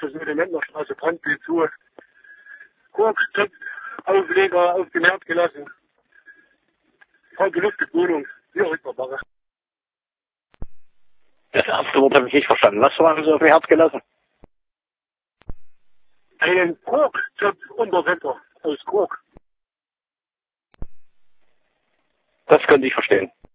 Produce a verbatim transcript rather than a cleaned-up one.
das mit der Lendnerstraße, Brandbild zu. Korktöpf, Aufleger auf den Herd gelassen. Voll belüftet Wohnung. Hier Rückbarbare. Das erste Wort habe ich nicht verstanden. Was haben Sie auf Ihr Herz gelassen? Einen Korktöpf unter Wetter aus Kork. Das könnte ich verstehen.